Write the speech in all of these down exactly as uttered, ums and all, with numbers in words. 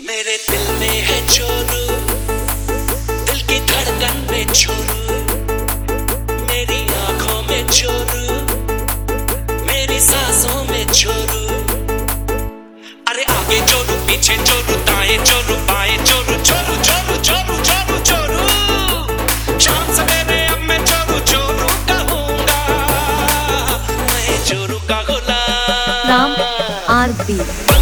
मेरे दिल में है चोरू, दिल की धड़कन में चोरू, मेरी आंखों में चोरू, मेरी सांसों में चोरू। अरे आगे चोरू, पीछे चोरू, दाएं चोरू, बाएं चोरू, चोरू चोरू चोरू चोरू चोरू। शाम सवेरे अब मैं चोरू चोरू कहूंगा, मैं चोरू का गुलाम। राम आरती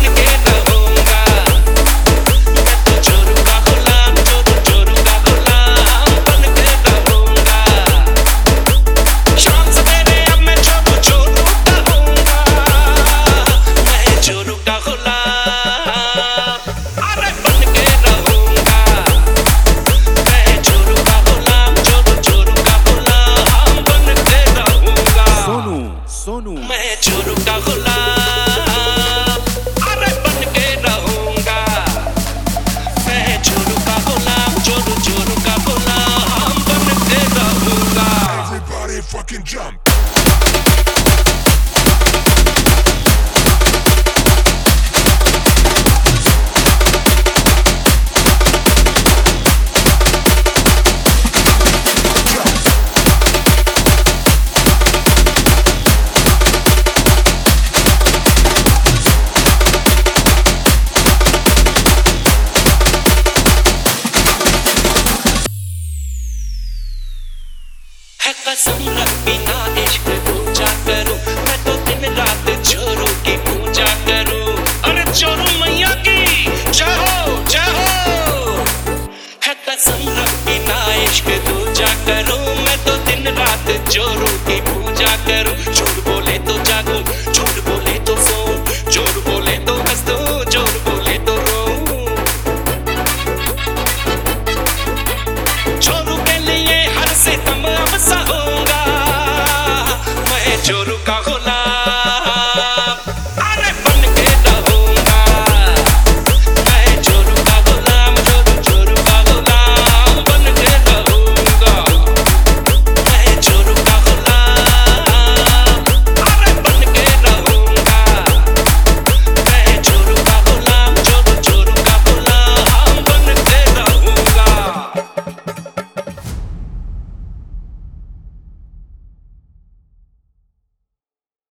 सोनू, मैं चोरू का गुलाम, अरे बन के रहूंगा। मैं चोरू का गुलाम, चोरू चोरू का गुलाम बन के रहूंगा। Everybody fucking jump. कसम रख बिना इश्क पूजा करूं, मैं तो दिन रात चोरू की पूजा करूं। अरे चोरू मैया की जय हो जय हो। है कसम रख बिना इश्क पूजा करूं, मैं तो दिन रात चोरू